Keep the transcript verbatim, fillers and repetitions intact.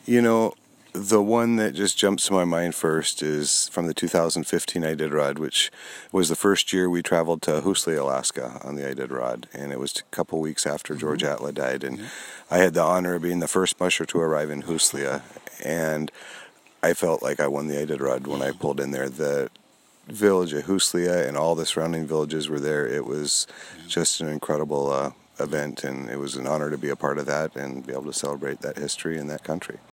You know, the one that just jumps to my mind first is from the two thousand fifteen Iditarod, which was the first year we traveled to Hoosley, Alaska on the Iditarod, and it was a couple weeks after Mm-hmm. George Atla died, and Yeah. I had the honor of being the first musher to arrive in Hoosley, and I felt like I won the Iditarod when I pulled in there. The village of Hoosley and all the surrounding villages were there. It was just an incredible uh, event, and it was an honor to be a part of that and be able to celebrate that history in that country.